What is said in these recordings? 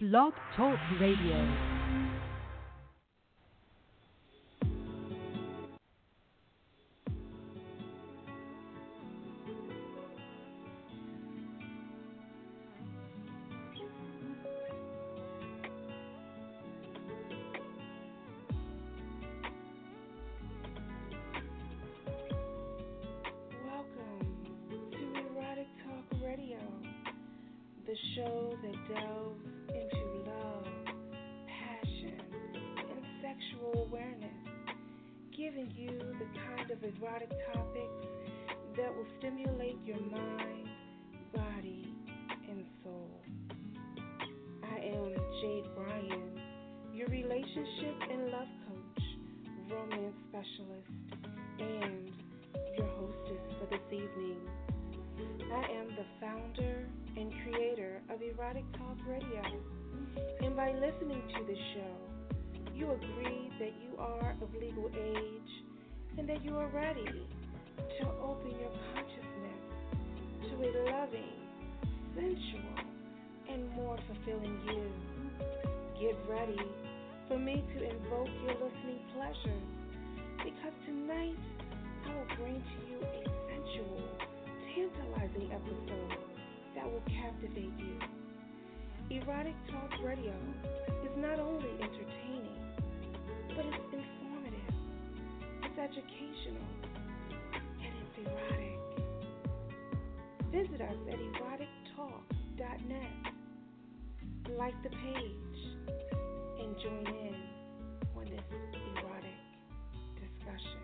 Blog Talk Radio. The show that delves into love, passion, and sexual awareness, giving you the kind of erotic topics that will stimulate your mind, body, and soul. I am Jade Bryan, your relationship and love coach, romance specialist, and your hostess for this evening. I am the founder and creator of Erotic Talk Radio, and by listening to the show, you agree that you are of legal age and that you are ready to open your consciousness to a loving, sensual, and more fulfilling you. Get ready for me to invoke your listening pleasures, because tonight I will bring to you a sensual, tantalizing episode that will captivate you. Erotic Talk Radio is not only entertaining, but it's informative, it's educational, and it's erotic. Visit us at erotictalk.net. Like the page and join in on this erotic discussion.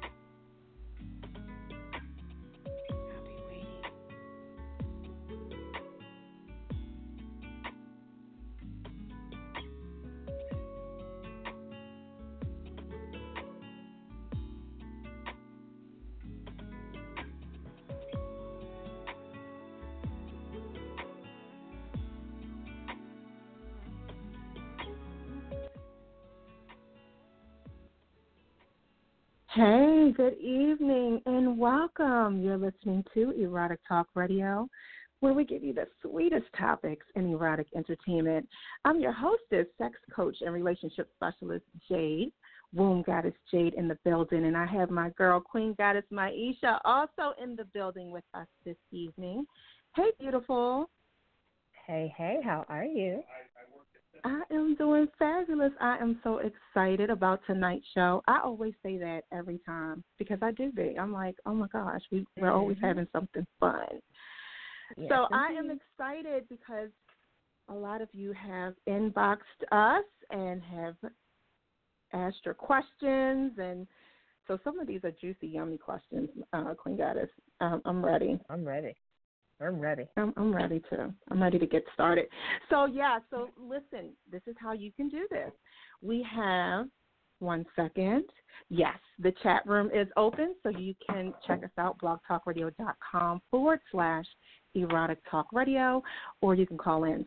Hey, good evening and welcome. You're listening to Erotic Talk Radio, where we give you the sweetest topics in erotic entertainment. I'm your hostess, sex coach and relationship specialist, Jade, Womb Goddess Jade in the building, and I have my girl, Queen Goddess Maisha, also in the building with us this evening. Hey, beautiful. Hey, how are you? I am doing fabulous. I am so excited about tonight's show. I always say that every time because I do be. I'm like, oh, my gosh, we're always having something fun. Yes, so I am excited because a lot of you have inboxed us and have asked your questions. And so some of these are juicy, yummy questions, Queen Goddess. I'm ready. I'm ready. I'm ready too. I'm ready to get started. So listen, this is how you can do this. We have 1 second. Yes, the chat room is open, so you can check us out, blogtalkradio.com/Erotic Talk Radio, or you can call in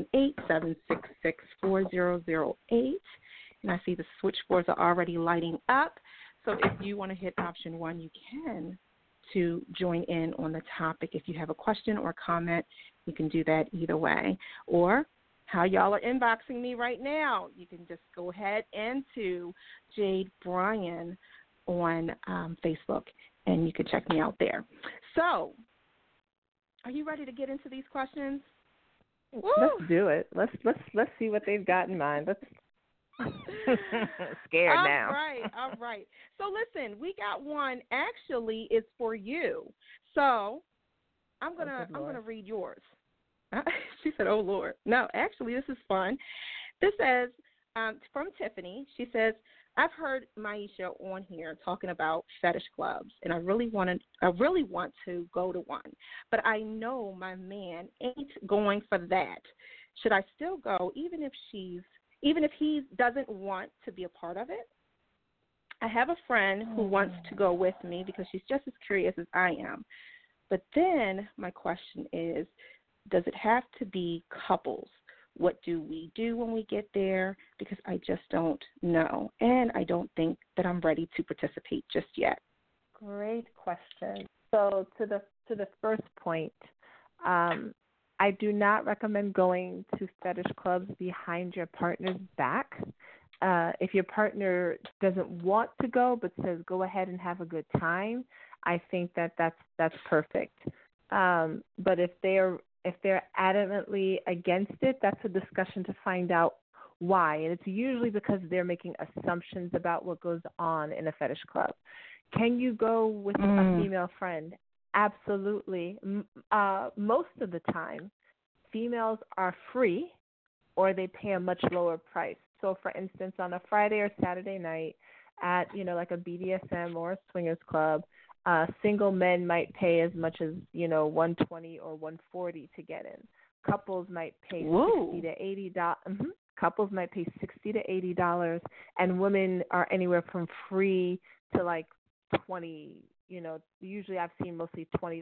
718-766-4008. And I see the switchboards are already lighting up. So if you want to hit option 1, you can to join in on the topic. If you have a question or comment, you can do that either way. Or how y'all are inboxing me right now, you can just go ahead into Jade Bryan on Facebook, and you can check me out there. So, are you ready to get into these questions? Let's do it. Let's see what they've got in mind. Let's scared now. All right. So listen, we got one. Actually, it's for you. So I'm gonna read yours. She said, "Oh Lord." No, actually, this is fun. This says from Tiffany. She says, "I've heard Maisha on here talking about fetish clubs, and I really want to go to one, but I know my man ain't going for that. Should I still go, even if he doesn't want to be a part of it? I have a friend who wants to go with me because she's just as curious as I am. But then my question is, does it have to be couples? What do we do when we get there? Because I just don't know. And I don't think that I'm ready to participate just yet." Great question. So to the first point, I do not recommend going to fetish clubs behind your partner's back. If your partner doesn't want to go but says go ahead and have a good time, I think that's perfect. But if they're adamantly against it, that's a discussion to find out why. And it's usually because they're making assumptions about what goes on in a fetish club. Can you go with a female friend? Absolutely. Most of the time, females are free or they pay a much lower price. So, for instance, on a Friday or Saturday night at, like a BDSM or a swingers club, single men might pay as much as, $120 or $140 to get in. Couples might pay $60 to $80. Couples might pay $60 to $80, and women are anywhere from free to like $20. Usually I've seen mostly $20.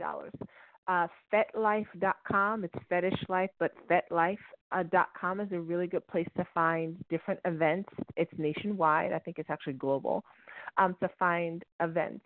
FetLife.com, it's Fetish Life, but FetLife.com is a really good place to find different events. It's nationwide. I think it's actually global, to find events.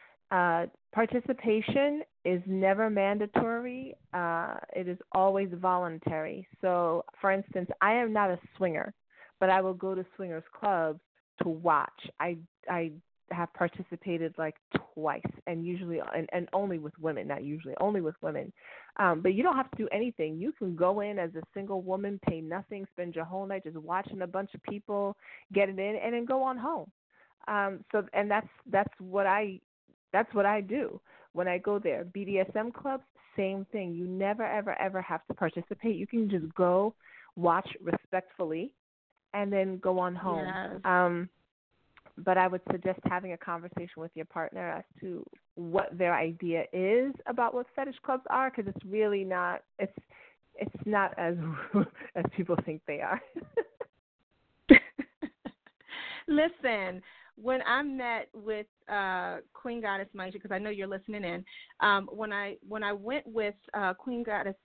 Participation is never mandatory. It is always voluntary. So, for instance, I am not a swinger, but I will go to swingers clubs to watch. I have participated like twice, and usually and only with women, not usually, only with women. But you don't have to do anything. You can go in as a single woman, pay nothing, spend your whole night just watching a bunch of people get it in, and then go on home. And that's what I do when I go there. BDSM clubs, same thing. You never, ever, ever have to participate. You can just go, watch respectfully, and then go on home. Yes. But I would suggest having a conversation with your partner as to what their idea is about what fetish clubs are, because it's really not. It's not as as people think they are. Listen, when I met with Queen Goddess Maisha, because I know you're listening in, when I went with Queen Goddess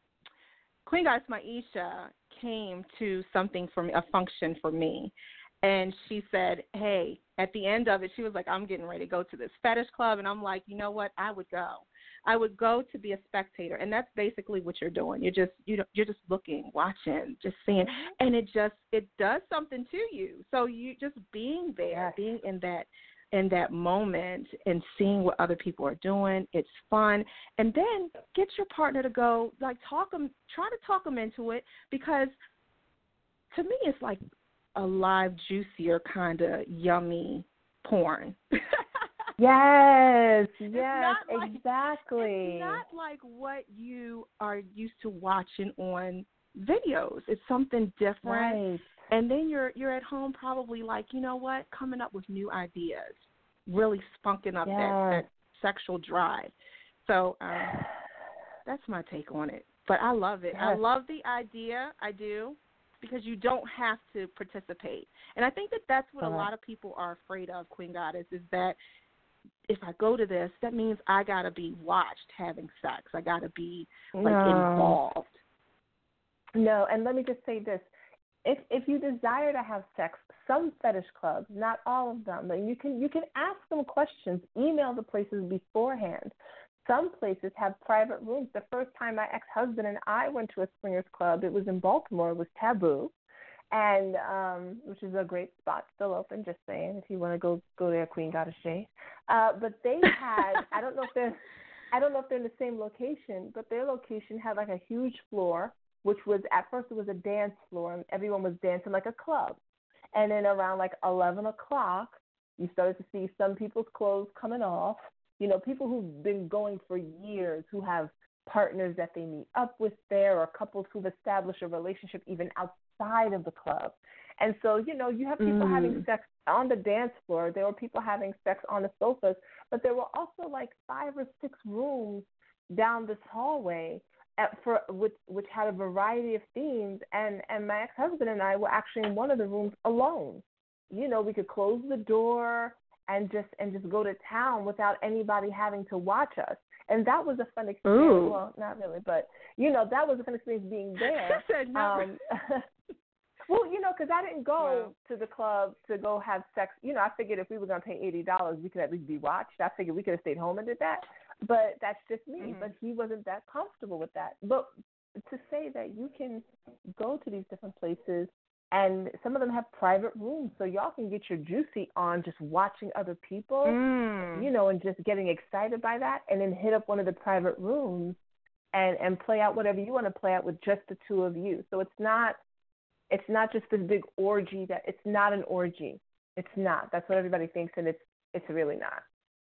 Maisha came to something for me, a function for me. And she said, hey, at the end of it, she was like, I'm getting ready to go to this fetish club. And I'm like, you know what? I would go. I would go to be a spectator. And that's basically what you're doing. You're just looking, watching, just seeing. And it does something to you. So you just being there, being in that moment and seeing what other people are doing, it's fun. And then get your partner to go, like, try to talk them into it, because to me it's like a live, juicier kind of yummy porn. Yes, exactly. It's not like what you are used to watching on videos. It's something different. Right. And then you're at home probably like, you know what, coming up with new ideas, really spunking up that sexual drive. So that's my take on it. But I love it. Yes. I love the idea. I do. Because you don't have to participate. And I think that's what a lot of people are afraid of, Queen Goddess, is that if I go to this, that means I got to be watched having sex. I got to be, involved. No, and let me just say this. If you desire to have sex, some fetish clubs, not all of them, but you can ask them questions, email the places beforehand. Some places have private rooms. The first time my ex-husband and I went to a swingers club, it was in Baltimore. It was Taboo, and which is a great spot, still open. Just saying, if you want to go there, Queen Goddess J. But they had I don't know if they're in the same location, but their location had like a huge floor, which was at first it was a dance floor, and everyone was dancing like a club. And then around like 11 o'clock, you started to see some people's clothes coming off. People who've been going for years, who have partners that they meet up with there, or couples who've established a relationship even outside of the club. And so, you have people having sex on the dance floor. There were people having sex on the sofas, but there were also like 5 or 6 rooms down this hallway which had a variety of themes. And my ex-husband and I were actually in one of the rooms alone. We could close the door and just go to town without anybody having to watch us. And that was a fun experience. Ooh. Well, not really, but, that was a fun experience being there. Well, because I didn't go to the club to go have sex. I figured if we were going to pay $80, we could at least be watched. I figured we could have stayed home and did that. But that's just me. Mm-hmm. But he wasn't that comfortable with that. But to say that you can go to these different places, and some of them have private rooms, so y'all can get your juicy on just watching other people, and just getting excited by that, and then hit up one of the private rooms and play out whatever you want to play out with just the two of you. So it's not just this big orgy. That it's not an orgy. It's not. That's what everybody thinks, and it's really not.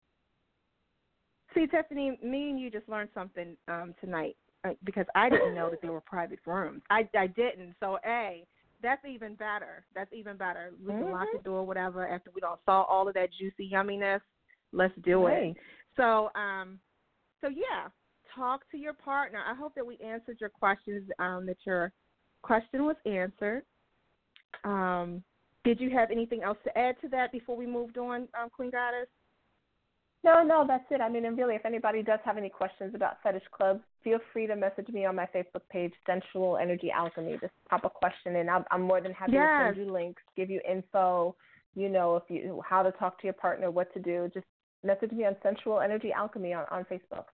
See, Tiffany, me and you just learned something tonight because I didn't know that there were private rooms. I didn't. So, that's even better. That's even better. We can lock the door, whatever, after we don't saw all of that juicy yumminess. Let's do it. So, yeah, talk to your partner. I hope that we answered your questions, that your question was answered. Did you have anything else to add to that before we moved on, Queen Goddess? No, that's it. I mean, and really, if anybody does have any questions about fetish clubs, feel free to message me on my Facebook page, Sensual Energy Alchemy. Just pop a question in. I'm more than happy to send you links, give you info, how to talk to your partner, what to do. Just message me on Sensual Energy Alchemy on Facebook.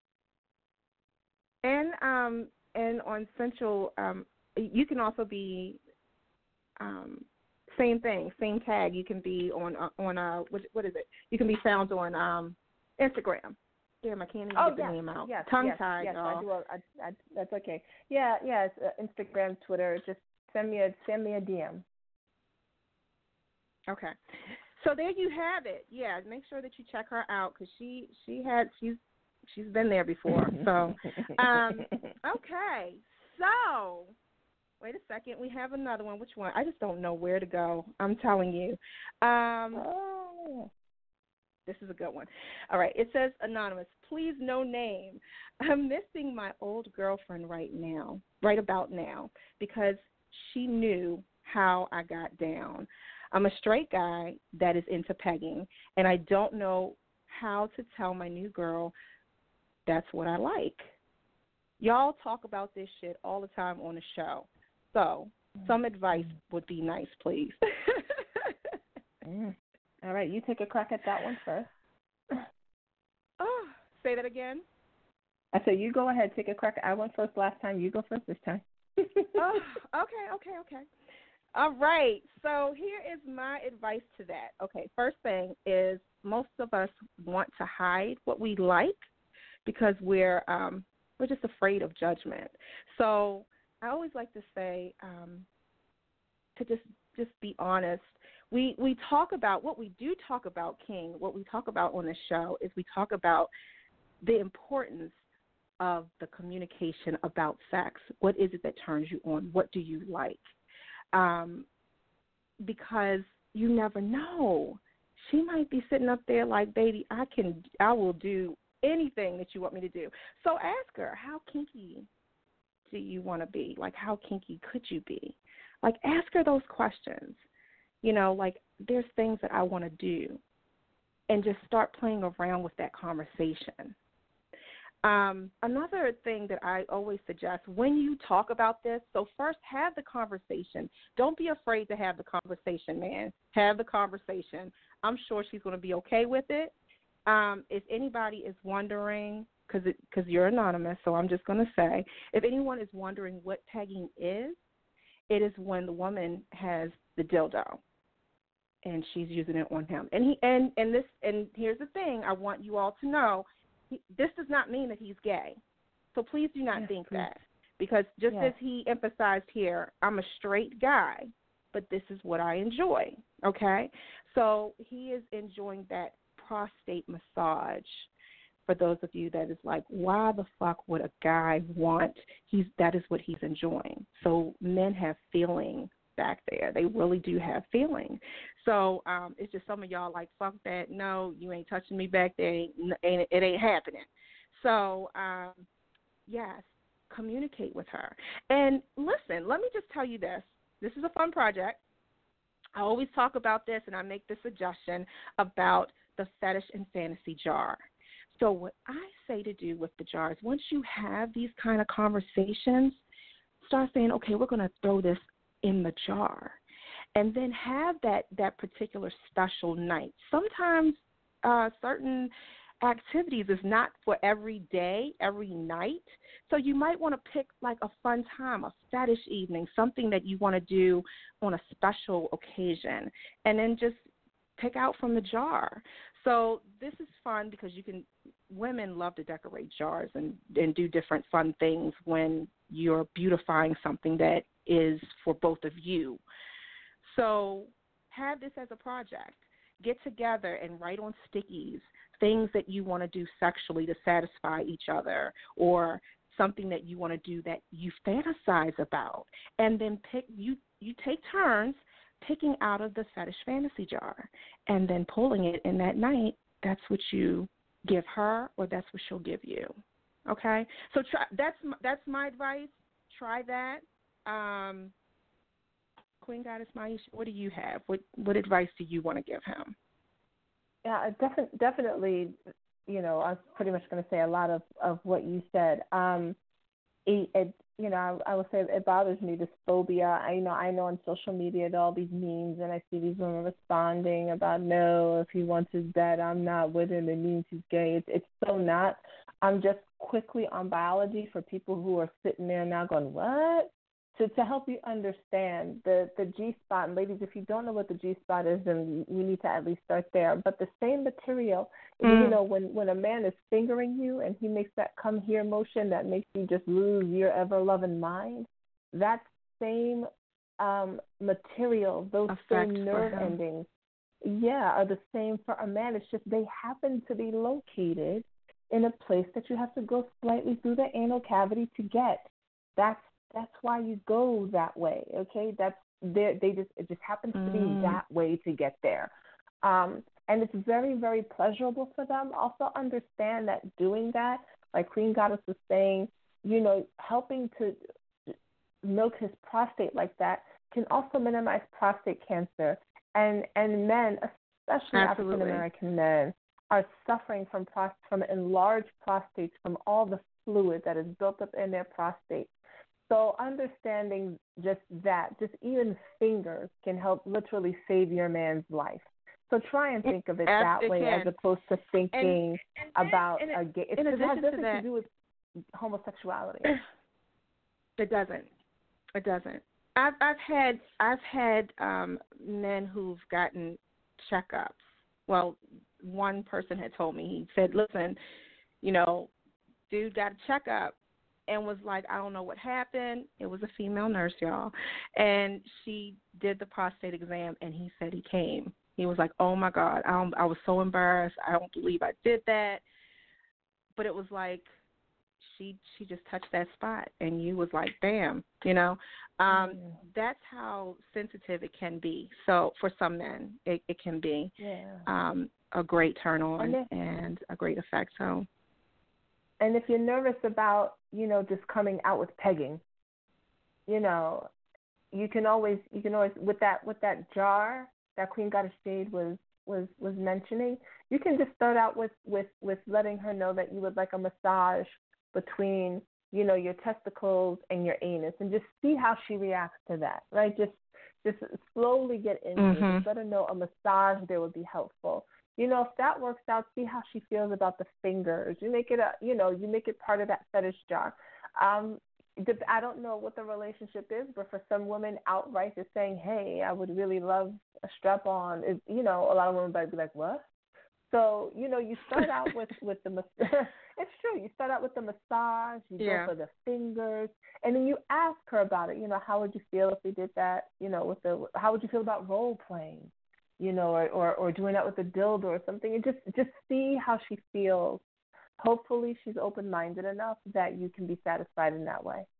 And on Sensual, you can also be same thing, same tag. You can be on what is it? You can be found on Instagram. Damn, I can't even get the name out. Tongue-tied, y'all. That's okay. Yeah, it's Instagram, Twitter. Just send me a DM. Okay. So there you have it. Yeah, make sure that you check her out because she's been there before. So okay. So wait a second. We have another one. Which one? I just don't know where to go. I'm telling you. This is a good one. All right. It says, Anonymous, please no name. I'm missing my old girlfriend right about now, because she knew how I got down. I'm a straight guy that is into pegging, and I don't know how to tell my new girl that's what I like. Y'all talk about this shit all the time on the show. So some advice would be nice, please. All right, you take a crack at that one first. Oh, say that again. I said you go ahead, take a crack. I went first last time. You go first this time. Oh, okay. All right. So here is my advice to that. Okay, first thing is most of us want to hide what we like because we're just afraid of judgment. So I always like to say to just be honest. We talk about what we do talk about, King. What we talk about on the show is we talk about the importance of the communication about sex. What is it that turns you on? What do you like? Because you never know. She might be sitting up there like, baby, I will do anything that you want me to do. So ask her, how kinky do you want to be? Like, how kinky could you be? Like, ask her those questions. Like, there's things that I want to do, and just start playing around with that conversation. Another thing that I always suggest when you talk about this, so first have the conversation. Don't be afraid to have the conversation, man. Have the conversation. I'm sure she's going to be okay with it. If anybody is wondering, because you're anonymous, so I'm just going to say, if anyone is wondering what pegging is, it is when the woman has the dildo and she's using it on him. And here's the thing, I want you all to know, this does not mean that he's gay. So please do not think that. Because just as he emphasized here, I'm a straight guy, but this is what I enjoy, okay? So he is enjoying that prostate massage. For those of you that is like, why the fuck would a guy want, that is what he's enjoying. So men have feeling back there. They really do have feeling. So it's just some of y'all like, fuck that. No, you ain't touching me back there. It ain't happening. So, yes, communicate with her. And listen, let me just tell you this. This is a fun project. I always talk about this, and I make the suggestion about the fetish and fantasy jar. So what I say to do with the jars, once you have these kind of conversations, start saying, okay, we're going to throw this in the jar. And then have that particular special night. Sometimes certain activities is not for every day, every night. So you might want to pick like a fun time, a fetish evening, something that you want to do on a special occasion, and then just pick out from the jar. So this is fun because women love to decorate jars and do different fun things when you're beautifying something that is for both of you. So have this as a project. Get together and write on stickies things that you want to do sexually to satisfy each other, or something that you want to do that you fantasize about. And then you take turns picking out of the fetish fantasy jar and then pulling it, and that night, that's what you give her, or that's what she'll give you. Okay? So that's my advice. Try that. Queen Goddess Maisha, what do you have? What advice do you want to give him? Yeah, definitely, I was pretty much going to say a lot of what you said. I will say it bothers me, this phobia. I know on social media there are all these memes, and I see these women responding about, no, if he wants his bed, I'm not with him, it means he's gay. It's so not. I'm just quickly on biology for people who are sitting there now going, what? To help you understand the G-spot, and ladies, if you don't know what the G-spot is, then we need to at least start there. But the same material, when a man is fingering you and he makes that come here motion that makes you just lose your ever-loving mind, that same material, those same nerve endings, are the same for a man. It's just they happen to be located in a place that you have to go slightly through the anal cavity to get. That's why you go that way, okay? It just happens to be that way to get there. And it's very, very pleasurable for them. Also understand that doing that, like Queen Goddess was saying, helping to milk his prostate like that can also minimize prostate cancer. And men, especially African American men, are suffering from enlarged prostates, from all the fluid that is built up in their prostate. So understanding just even fingers can help literally save your man's life. So try and think of it that way as opposed to thinking about a gay. It has nothing to do with homosexuality. It doesn't. I've had men who've gotten checkups. Well, one person had told me, he said, listen, dude got a checkup. And was like, I don't know what happened. It was a female nurse, y'all. And she did the prostate exam, and he said he came. He was like, oh, my God, I was so embarrassed. I don't believe I did that. But it was like she just touched that spot, and you was like, bam, That's how sensitive it can be. So for some men, it can be a great turn on and a great effect. So. And if you're nervous about, just coming out with pegging, you can always with that jar that Queen Goddess Jade was mentioning, you can just start out with letting her know that you would like a massage between, your testicles and your anus, and just see how she reacts to that, right? Just slowly get into it. Just let her know a massage there would be helpful. If that works out, see how she feels about the fingers. You make it part of that fetish jar. I don't know what the relationship is, but for some women outright just saying, hey, I would really love a strap-on, a lot of women might be like, what? So, you start out with the massage. It's true. You start out with the massage, you go for the fingers, and then you ask her about it. How would you feel if we did that, how would you feel about role-playing? Or doing that with a dildo or something, and just see how she feels. Hopefully she's open-minded enough that you can be satisfied in that way.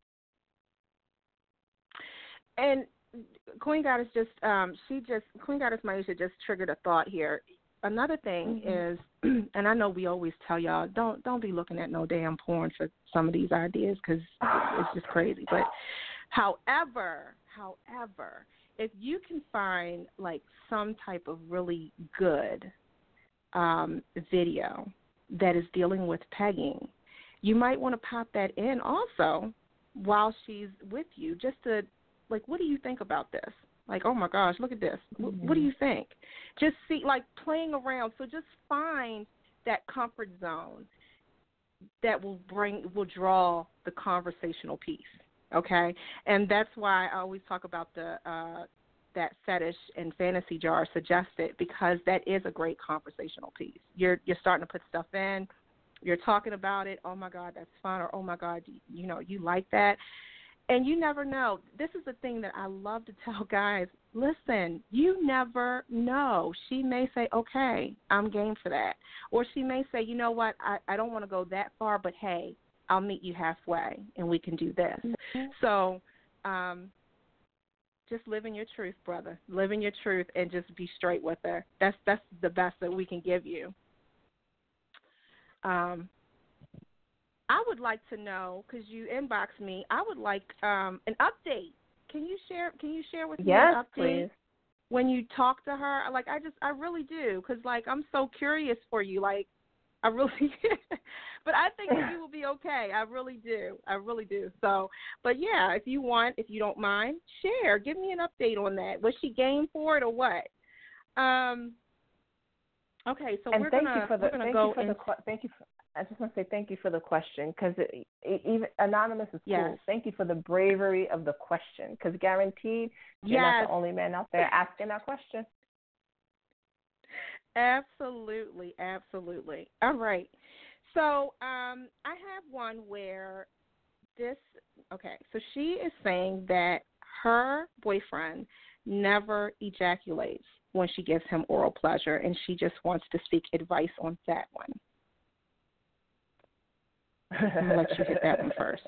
And Queen Goddess Queen Goddess Maisha just triggered a thought here. Another thing is, and I know we always tell y'all, don't be looking at no damn porn for some of these ideas because it's just crazy. But however, if you can find like some type of really good video that is dealing with pegging, you might want to pop that in also while she's with you, just to like, what do you think about this? Like, oh my gosh, look at this. What do you think? Just see, like, playing around. So just find that comfort zone that will draw the conversational piece. Okay, and that's why I always talk about the that fetish and fantasy jar suggested, because that is a great conversational piece. You're starting to put stuff in. You're talking about it. Oh my God, that's fun. Or oh my God, you like that. And you never know. This is the thing that I love to tell guys. Listen, you never know. She may say, okay, I'm game for that. Or she may say, you know what, I don't want to go that far, but hey, I'll meet you halfway and we can do this. Mm-hmm. So just live in your truth, brother. Live in your truth and just be straight with her. That's the best that we can give you. I would like to know, because you inboxed me, I would like an update. Can you share with me an update? Please. When you talk to her? Like, I really do, because, like, I'm so curious for you. Like, I really but I think that you will be okay. I really do. So, but, yeah, if you don't mind, share. Give me an update on that. Was she game for it or what? Okay, so we're going to go into I just want to say thank you for the question, because even anonymous is cool. Yes. Thank you for the bravery of the question, because guaranteed you're not the only man out there asking that question. Absolutely. All right. So I have one where so she is saying that her boyfriend never ejaculates when she gives him oral pleasure, and she just wants to seek advice on that one. I'm going to let you hit that one first.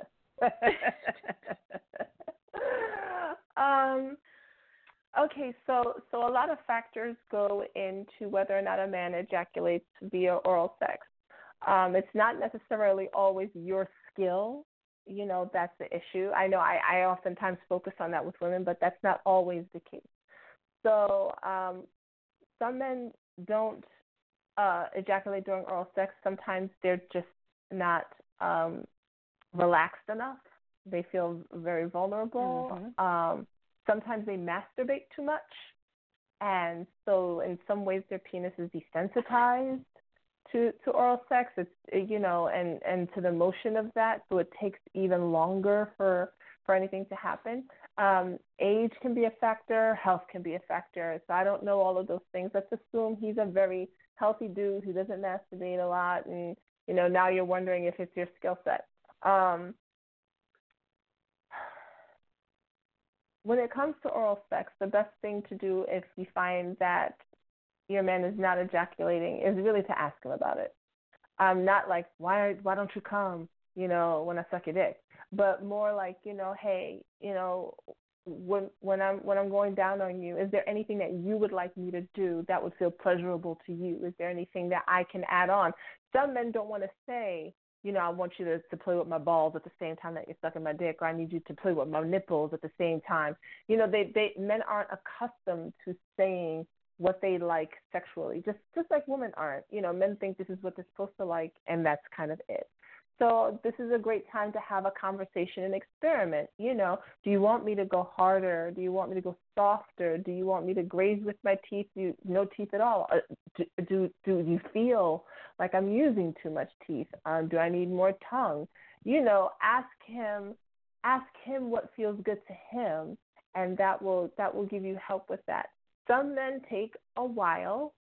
Okay, so a lot of factors go into whether or not a man ejaculates via oral sex. It's not necessarily always your skill, that's the issue. I know I oftentimes focus on that with women, but that's not always the case. So some men don't ejaculate during oral sex. Sometimes they're just not relaxed enough. They feel very vulnerable. Mm-hmm. Sometimes they masturbate too much, and so in some ways their penis is desensitized to oral sex. It's and to the motion of that, so it takes even longer for anything to happen. Age can be a factor. Health can be a factor. So I don't know all of those things. Let's assume he's a very healthy dude who doesn't masturbate a lot, and now you're wondering if it's your skill set. When it comes to oral sex, the best thing to do if you find that your man is not ejaculating is really to ask him about it. Not like, why don't you come, when I suck your dick, but more like, hey, when I'm going down on you, is there anything that you would like me to do that would feel pleasurable to you? Is there anything that I can add on? Some men don't want to say, I want you to play with my balls at the same time that you're sucking my dick, or I need you to play with my nipples at the same time. Men aren't accustomed to saying what they like sexually, just like women aren't. Men think this is what they're supposed to like, and that's kind of it. So this is a great time to have a conversation and experiment. Do you want me to go harder? Do you want me to go softer? Do you want me to graze with my teeth? No teeth at all? Do you feel like I'm using too much teeth? Do I need more tongue? Ask him what feels good to him, and that will give you help with that. Some men take a while,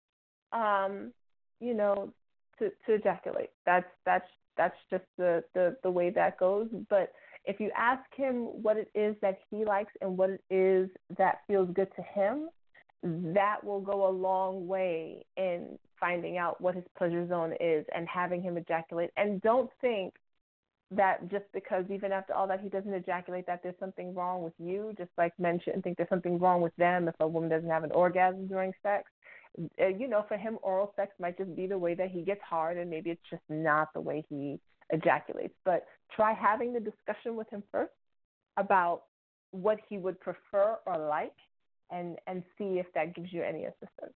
to ejaculate. That's just the way that goes. But if you ask him what it is that he likes and what it is that feels good to him, that will go a long way in finding out what his pleasure zone is and having him ejaculate. And don't think that just because even after all that he doesn't ejaculate that there's something wrong with you, just like men shouldn't think there's something wrong with them if a woman doesn't have an orgasm during sex. For him, oral sex might just be the way that he gets hard, and maybe it's just not the way he ejaculates. But try having the discussion with him first about what he would prefer or like, and see if that gives you any assistance.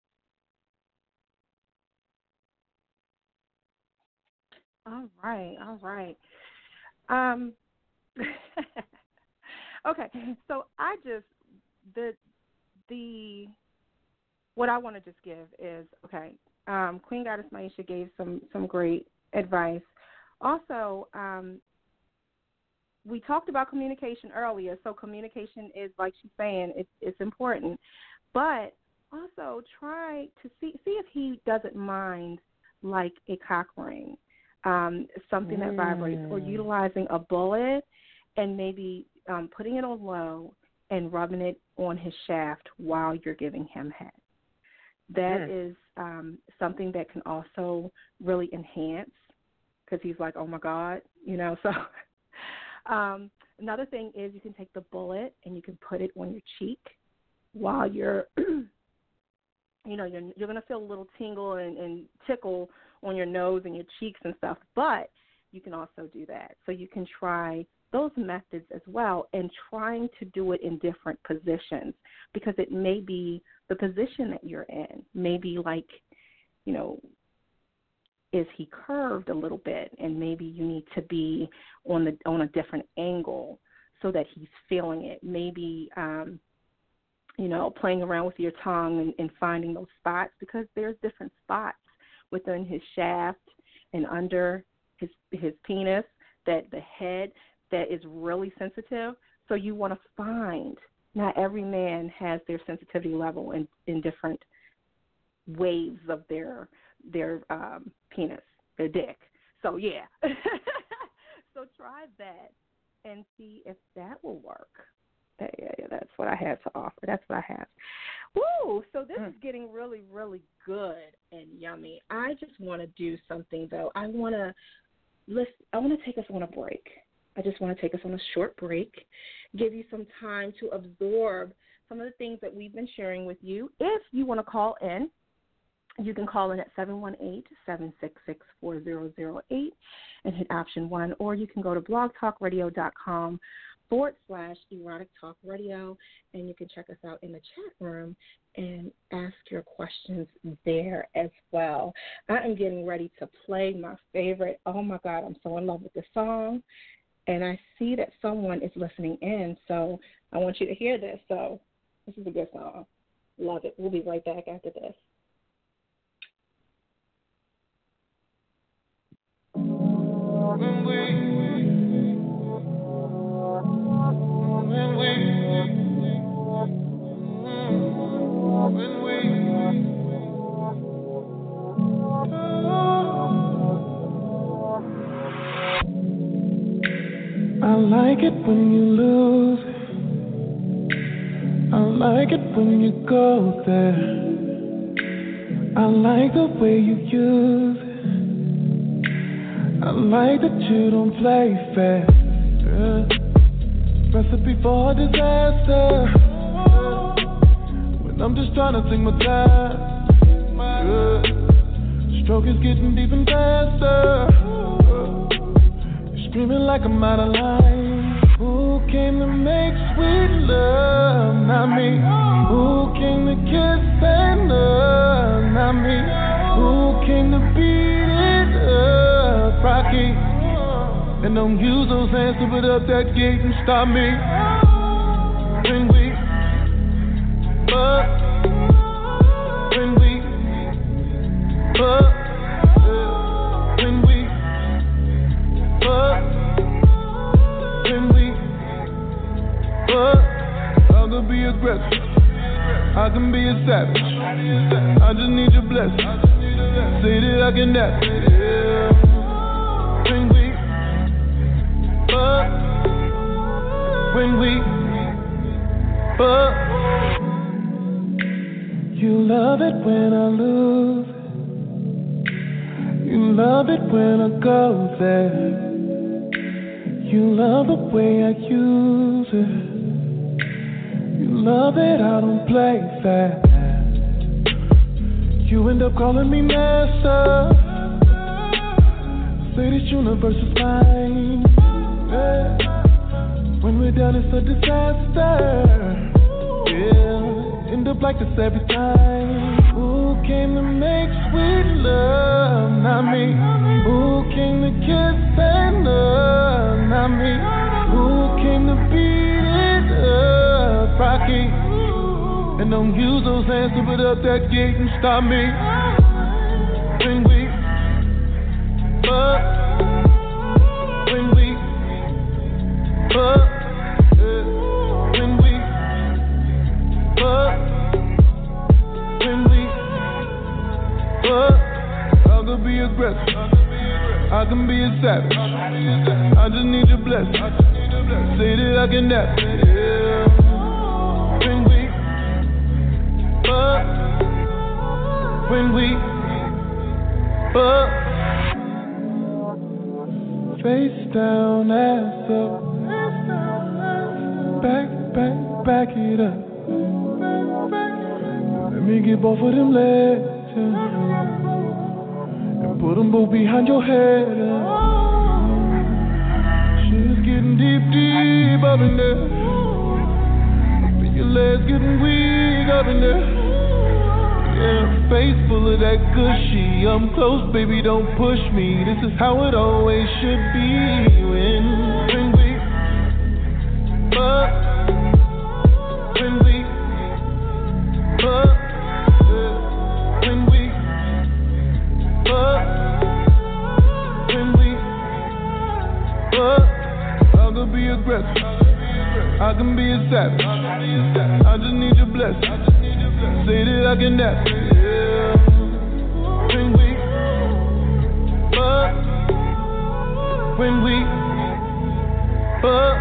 All right. Okay, so I just the what I want to just give is, okay, Queen Goddess Maisha gave some great advice. Also, we talked about communication earlier, so communication is, like she's saying, it's important. But also try to see if he doesn't mind, like a cock ring, something that vibrates, or utilizing a bullet and maybe putting it on low and rubbing it on his shaft while you're giving him head. That is something that can also really enhance, because he's like, oh, my God, So another thing is you can take the bullet and you can put it on your cheek while you're, you're going to feel a little tingle and tickle on your nose and your cheeks and stuff, but you can also do that. So you can try those methods as well, and trying to do it in different positions, because it may be the position that you're in. Maybe like, is he curved a little bit, and maybe you need to be on a different angle so that he's feeling it. Maybe, playing around with your tongue and finding those spots, because there's different spots within his shaft and under his penis, that the head that is really sensitive. So you want to find, not every man has their sensitivity level in different waves of their penis, their dick. So, yeah. So try that and see if that will work. Yeah, that's what I have to offer. That's what I have. Woo! So this is getting really, really good and yummy. I just want to do something, though. I want to take us on a break. I just want to take us on a short break, give you some time to absorb some of the things that we've been sharing with you. If you want to call in, you can call in at 718-766-4008 and hit option 1, or you can go to blogtalkradio.com/Erotic Talk Radio, and you can check us out in the chat room and ask your questions there as well. I am getting ready to play my favorite. Oh, my God, I'm so in love with this song. And I see that someone is listening in, so I want you to hear this. So this is a good song. Love it. We'll be right back after this. I like it when you lose it. I like it when you go there. I like the way you use it. I like that you don't play fair. Recipe for disaster. When I'm just trying to sing my time. Stroke is getting deep and faster. Screaming like I'm out of line. Who came to make sweet love? Not me. Who came to kiss and love? Not me. Who came to beat it up? Rocky. And don't use those hands to put up that gate and stop me. When we fuck. When we fuck. When we fuck. When we fuck. I can be aggressive. I can be a savage. I just need your blessing. Say that I can nap. When we fuck. When we fuck. You love it when I lose. You love it when I go there. You love the way I use it. You love it, I don't play fast. You end up calling me master. Say this universe is mine. Yeah. When we're done, it's a disaster. Yeah, end up like this every time. Who came to make sweet love? Not me. Who came to kiss and love? Not me. Who came to beat it up? Rocky. And don't use those hands to put up that gate and stop me. when we fuck, when we fuck, when we fuck, when we fuck. I could be aggressive, I can be a savage. I just need your blessing. Say that I can dance. Yeah. When we fuck, when we fuck, face down, ass up, back it up. Let me get both of them legs and put them both behind your head. Shit's getting deep up in there. Feel your legs getting weak up in there. Yeah, face full of that gushy. I'm close, baby, don't push me. This is how it always should be. When we fuck, when we fuck, when we fuck, when we fuck. I could be aggressive, I can be a savage. I just need your blessing. Say that I can dance. Yeah. When we fuck, when we fuck.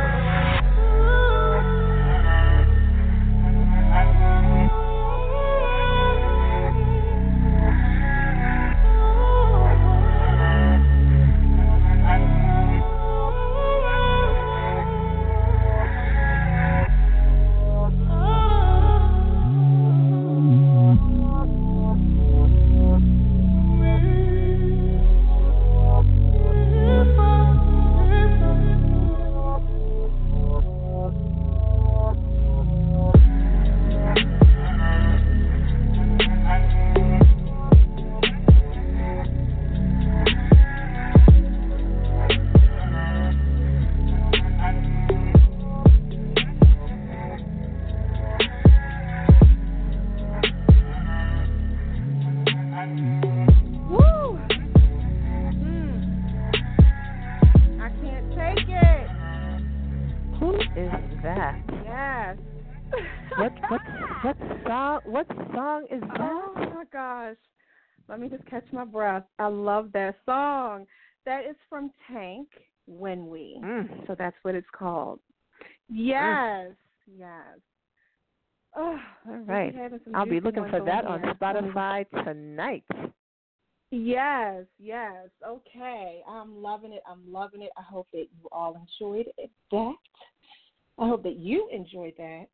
What song is that? Oh my gosh. Let me just catch my breath. I love that song. That is from Tank, When We. So that's what it's called. Yes. Yes. Oh, all right. I'll be looking for that on Spotify tonight. Yes. Okay. I'm loving it. I hope that you all enjoyed that. I hope that you enjoyed that.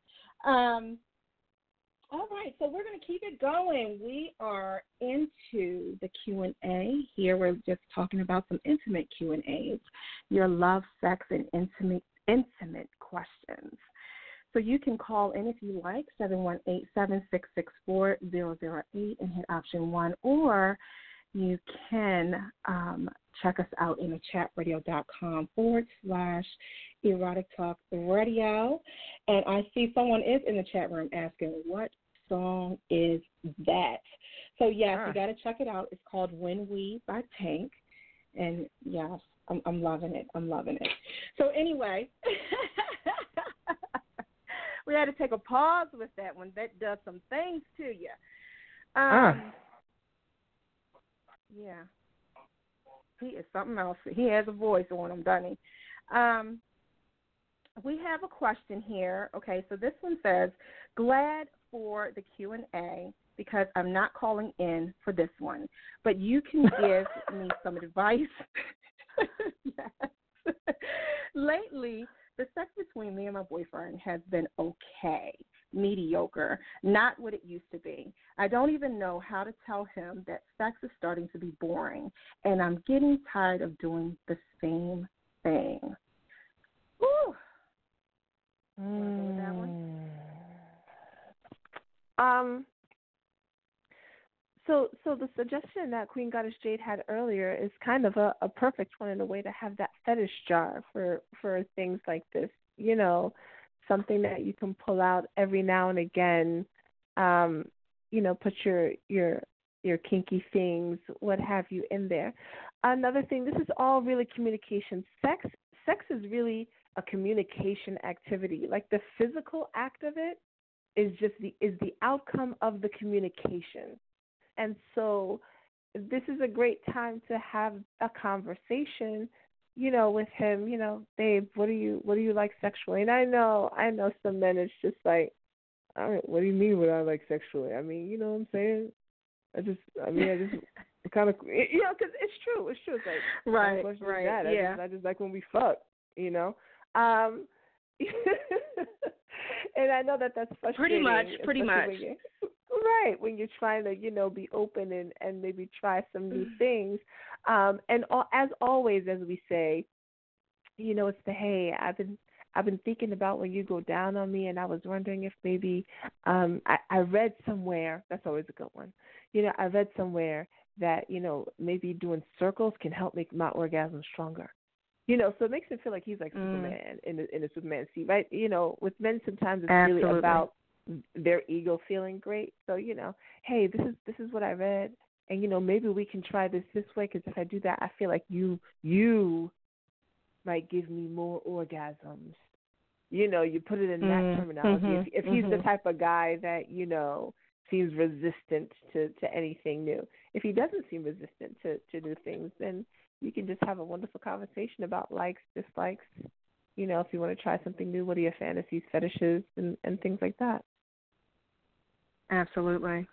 All right, so we're going to keep it going. We are into the Q&A here. We're just talking about some intimate Q&As, your love, sex, and intimate questions. So you can call in if you like, 718-766-4008 and hit option 1, or you can check us out in the chatradio.com/Erotic Talk Radio. And I see someone is in the chat room asking, what song is that? So, yes, you got to check it out. It's called When We by Tank. And, yes, I'm loving it. So, anyway, we had to take a pause with that one. That does some things to you. Yeah. He is something else. He has a voice on him, doesn't he? We have a question here. Okay, so this one says, glad for the Q&A because I'm not calling in for this one, but you can give me some advice. Yes. Lately, the sex between me and my boyfriend has been okay, mediocre, not what it used to be. I don't even know how to tell him that sex is starting to be boring, and I'm getting tired of doing the same thing. Woo! That one? So the suggestion that Queen Goddess Jade had earlier is kind of a perfect one in a way to have that fetish jar for things like this. You know, something that you can pull out every now and again. You know, put your your kinky things, what have you in there. Another thing, this is all really communication. Sex is really a communication activity. Like the physical act of it is the outcome of the communication. And so this is a great time to have a conversation, with him, babe, what do you like sexually? And I know some men, it's just like, what do you mean what I like sexually? I mean, you know what I'm saying? I just kind of, because it's true. It's like, right. Yeah. I just like when we fuck, And I know that's frustrating. Pretty much. Right, when you're trying to, be open and maybe try some new things. And as always, as we say, it's the, hey, I've been thinking about when you go down on me, and I was wondering if maybe I read somewhere, that's always a good one. I read somewhere that, maybe doing circles can help make my orgasm stronger. So it makes him feel like he's like Superman in the Superman seat, right? With men sometimes it's Absolutely. really about their ego feeling great. So, hey, this is what I read, and maybe we can try this way, because if I do that, I feel like you might give me more orgasms. You put it in that terminology. If he's the type of guy that seems resistant to anything new, if he doesn't seem resistant to new things, then you can just have a wonderful conversation about likes, dislikes. If you want to try something new, what are your fantasies, fetishes, and things like that. Absolutely.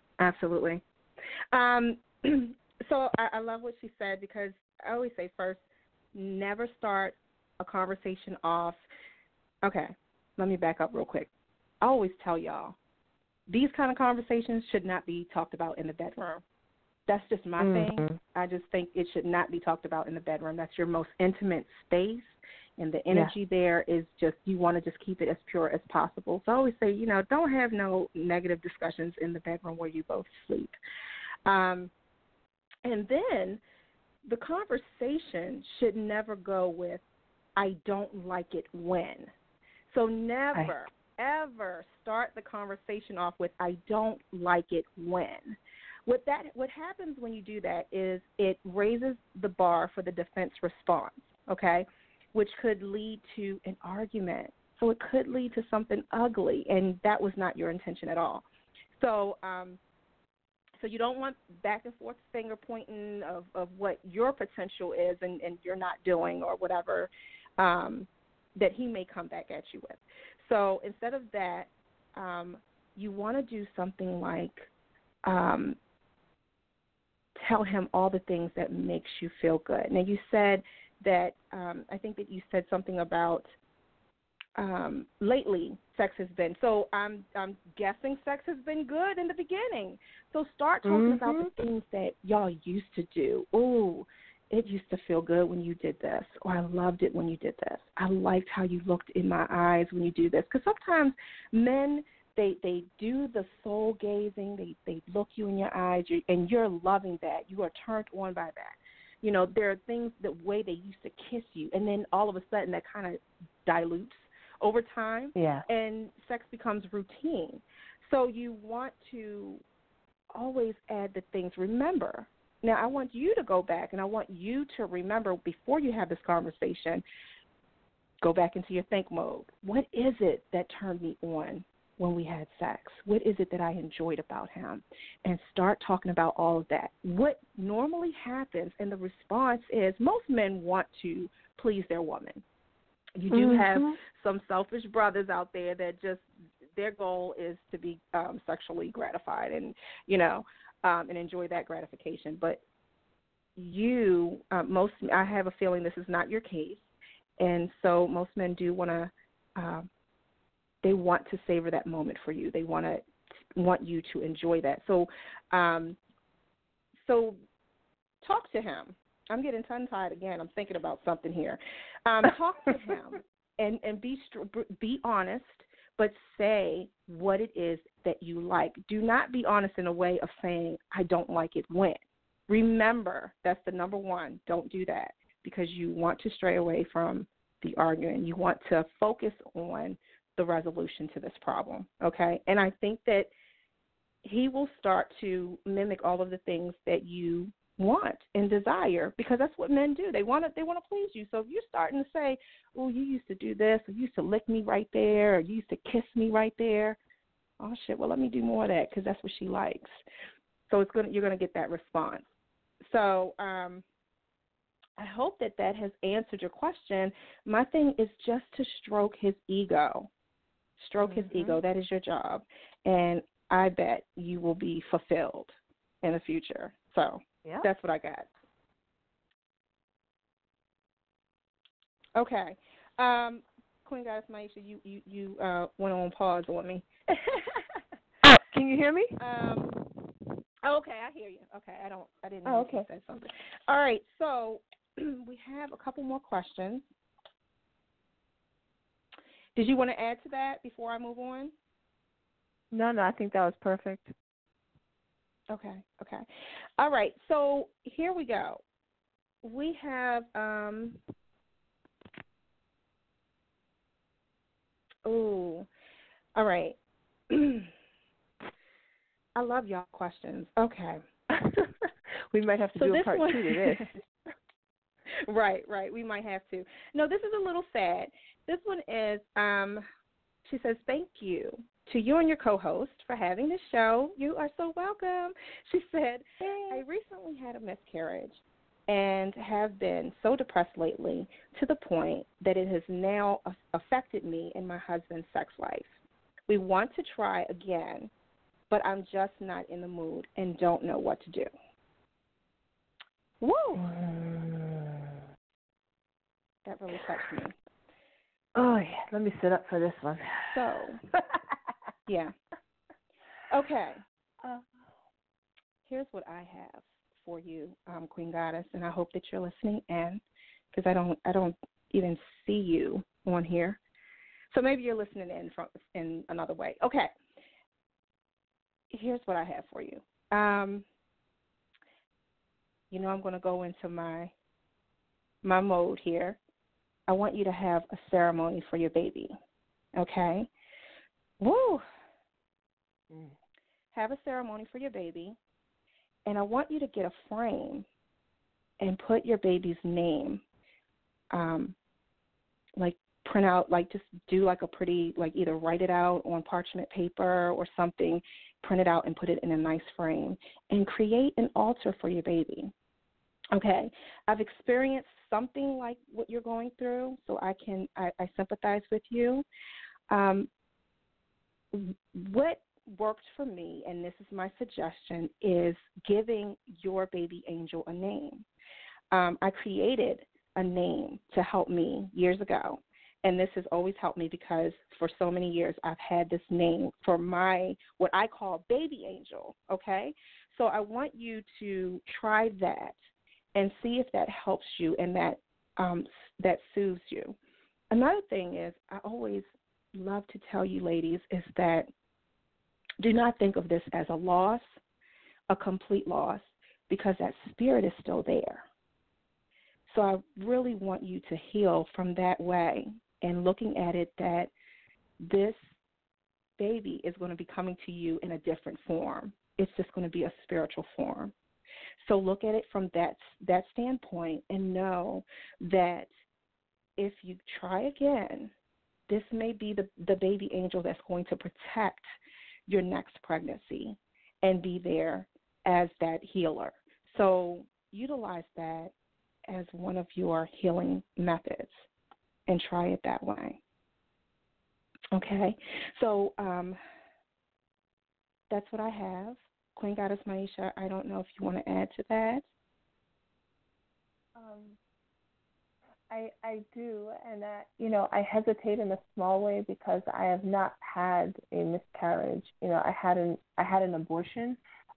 So I love what she said, because I always say first, never start a conversation off. Okay, let me back up real quick. I always tell y'all, these kind of conversations should not be talked about in the bedroom. That's just my thing. I just think it should not be talked about in the bedroom. That's your most intimate space, and the energy there is just, you want to just keep it as pure as possible. So I always say, don't have no negative discussions in the bedroom where you both sleep. And then the conversation should never go with, I don't like it when. So never, ever start the conversation off with, I don't like it when. What happens when you do that is it raises the bar for the defense response, okay, which could lead to an argument. So it could lead to something ugly, and that was not your intention at all. So so you don't want back and forth finger pointing of what your potential is and you're not doing, or whatever that he may come back at you with. So instead of that, you want to do something like tell him all the things that makes you feel good. Now, you said that, I think that you said something about lately sex has been, so I'm guessing sex has been good in the beginning. So start talking about the things that y'all used to do. Ooh, it used to feel good when you did this, or I loved it when you did this. I liked how you looked in my eyes when you do this. Because sometimes men, they do the soul gazing, they look you in your eyes, and you're loving that. You are turned on by that. There are things, the way they used to kiss you, and then all of a sudden that kind of dilutes over time, and sex becomes routine. So you want to always add the things. Remember, now I want you to go back, and I want you to remember before you have this conversation, go back into your think mode. What is it that turned me on when we had sex? What is it that I enjoyed about him? And start talking about all of that. What normally happens, and the response is, most men want to please their woman. You do have some selfish brothers out there that just, their goal is to be sexually gratified and, and enjoy that gratification. But I have a feeling this is not your case. And so most men do want to, they want to savor that moment for you. They want you to enjoy that. So, so talk to him. I'm getting tongue-tied again. I'm thinking about something here. Talk to him and be honest, but say what it is that you like. Do not be honest in a way of saying, I don't like it when. Remember, that's the number one. Don't do that, because you want to stray away from the arguing. You want to focus on the resolution to this problem, okay? And I think that he will start to mimic all of the things that you want and desire, because that's what men do. They want to please you. So if you're starting to say, "Oh, you used to do this, or you used to lick me right there, or you used to kiss me right there," oh shit, well, let me do more of that because that's what she likes. So you're gonna get that response. So I hope that has answered your question. My thing is just to stroke his ego. Stroke his ego. That is your job. And I bet you will be fulfilled in the future. So that's what I got. Okay. Queen Goddess Maisha, you went on pause on me. Can you hear me? Okay, I hear you. Okay, I didn't know if you said something. All right, so we have a couple more questions. Did you want to add to that before I move on? No, I think that was perfect. Okay. All right, so here we go. We have, all right. I love y'all questions. Okay. We might have to do a part 2 to this. Right. We might have to. No, this is a little sad. This one is, she says, "Thank you to you and your co-host for having this show. You are so welcome." She said, "I recently had a miscarriage and have been so depressed lately to the point that it has now affected me and my husband's sex life. We want to try again, but I'm just not in the mood and don't know what to do." Woo! That really touched me. Oh, yeah. Let me sit up for this one. So, yeah. Okay. Here's what I have for you, Queen Goddess, and I hope that you're listening in, because I don't even see you on here. So maybe you're listening in another way. Okay. Here's what I have for you. I'm going to go into my mode here. I want you to have a ceremony for your baby, okay? Woo! Have a ceremony for your baby, and I want you to get a frame and put your baby's name, print out, just do a pretty, either write it out on parchment paper or something, print it out and put it in a nice frame, and create an altar for your baby. Okay, I've experienced something like what you're going through, so I sympathize with you. What worked for me, and this is my suggestion, is giving your baby angel a name. I created a name to help me years ago, and this has always helped me because for so many years I've had this name for what I call baby angel, okay? So I want you to try that and see if that helps you and that soothes you. Another thing is, I always love to tell you ladies, is that do not think of this as a loss, a complete loss, because that spirit is still there. So I really want you to heal from that way and looking at it that this baby is going to be coming to you in a different form. It's just going to be a spiritual form. So look at it from that standpoint and know that if you try again, this may be the baby angel that's going to protect your next pregnancy and be there as that healer. So utilize that as one of your healing methods and try it that way. Okay? So that's what I have. Queen Goddess Maisha, I don't know if you want to add to that. I do, and I hesitate in a small way because I have not had a miscarriage. I had an abortion,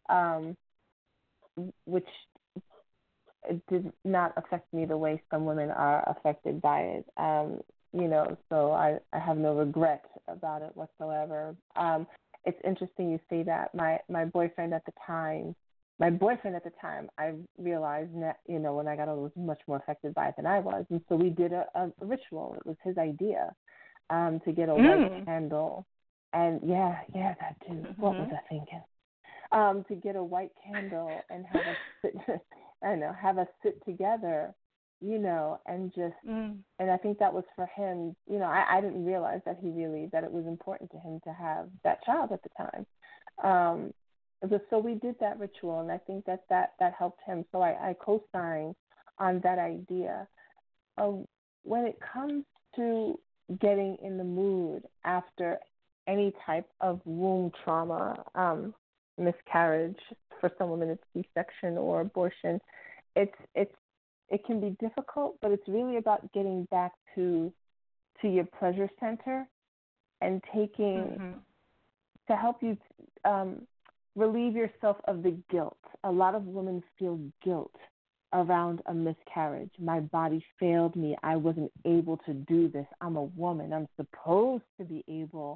which did not affect me the way some women are affected by it. So I have no regret about it whatsoever. It's interesting you say that. My boyfriend at the time, I realized that, when I got older, was much more affected by it than I was. And so we did a ritual. It was his idea to get a white candle. And, yeah, that too. What was I thinking? to get a white candle and have us sit, have us sit together, and just, and I think that was for him, I didn't realize that that it was important to him to have that child at the time. So we did that ritual, and I think that helped him. So I co-signed on that idea. When it comes to getting in the mood after any type of womb trauma, miscarriage, for some women it's C-section or abortion, it can be difficult, but it's really about getting back to your pleasure center and taking to help you relieve yourself of the guilt. A lot of women feel guilt around a miscarriage. My body failed me. I wasn't able to do this. I'm a woman. I'm supposed to be able,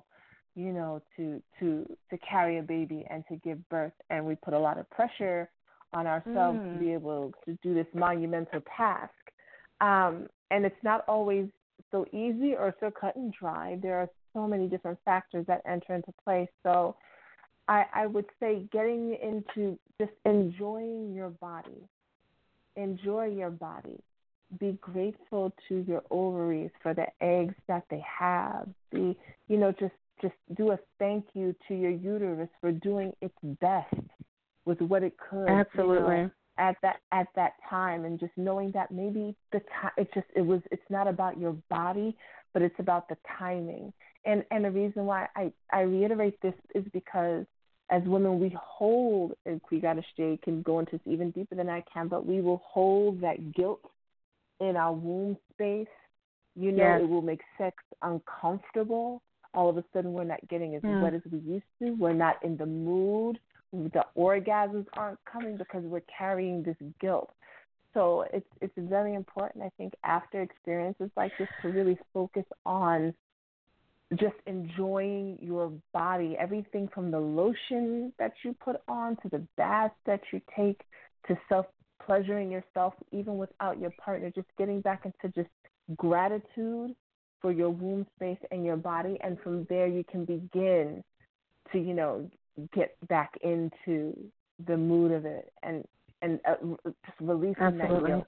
to carry a baby and to give birth. And we put a lot of pressure on ourselves to be able to do this monumental task. And it's not always so easy or so cut and dry. There are so many different factors that enter into play. So I would say getting into just enjoying your body. Enjoy your body. Be grateful to your ovaries for the eggs that they have. Just do a thank you to your uterus for doing its best with what it could. Absolutely. At that time, and just knowing that maybe it's not about your body, but it's about the timing. And the reason why I reiterate this is because as women, we hold, and Kwigadash can go into this even deeper than I can, but we will hold that guilt in our womb space. Yes. It will make sex uncomfortable. All of a sudden, we're not getting as wet as we used to. We're not in the mood. The orgasms aren't coming because we're carrying this guilt. So it's very important, I think, after experiences like this to really focus on just enjoying your body, everything from the lotion that you put on to the bath that you take to self-pleasuring yourself even without your partner, just getting back into just gratitude for your womb space and your body. And from there you can begin to, get back into the mood of it and just releasing that guilt.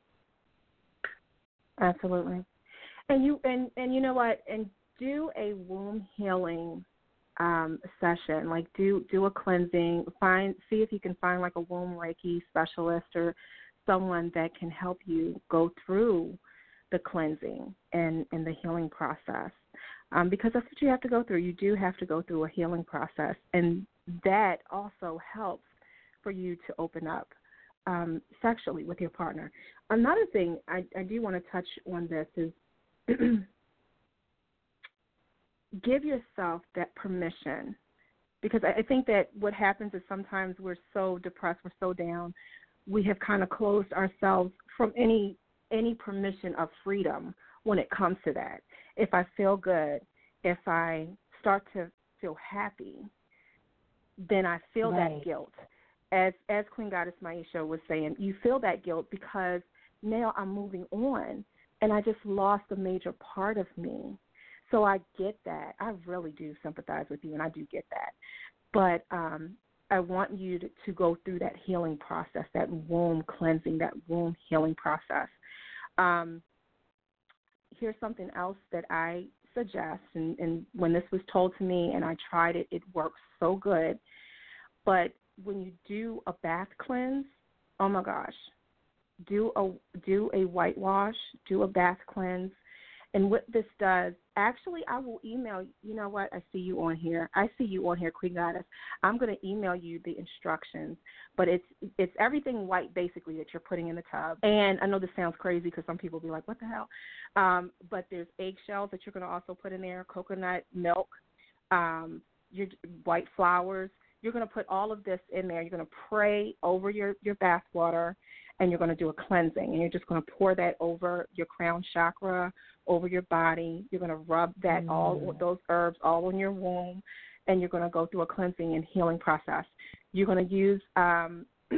Absolutely. And you know what? And do a womb healing session. Like do a cleansing. See if you can find like a womb Reiki specialist or someone that can help you go through the cleansing and the healing process. Because that's what you have to go through. You do have to go through a healing process, and that also helps for you to open up sexually with your partner. Another thing I do want to touch on this is give yourself that permission, because I think that what happens is sometimes we're so depressed, we're so down, we have kind of closed ourselves from any permission of freedom when it comes to that. If I feel good, if I start to feel happy, then I feel that guilt. As Queen Goddess Maisha was saying, you feel that guilt because now I'm moving on and I just lost a major part of me. So I get that. I really do sympathize with you, and I do get that. But I want you to go through that healing process, that womb cleansing, that womb healing process. Here's something else that I suggest, and when this was told to me and I tried it, it works so good. But when you do a bath cleanse, oh my gosh, do a whitewash, do a bath cleanse. And what this does, actually, I will email you. You know what? I see you on here, Queen Goddess. I'm going to email you the instructions, but it's everything white, basically, that you're putting in the tub. And I know this sounds crazy because some people will be like, what the hell? But there's eggshells that you're going to also put in there, coconut milk, your white flowers. You're going to put all of this in there. You're going to pray over your bath water, and you're going to do a cleansing. And you're just going to pour that over your crown chakra, over your body. You're going to rub that all those herbs all on your womb, and you're going to go through a cleansing and healing process. You're going to use I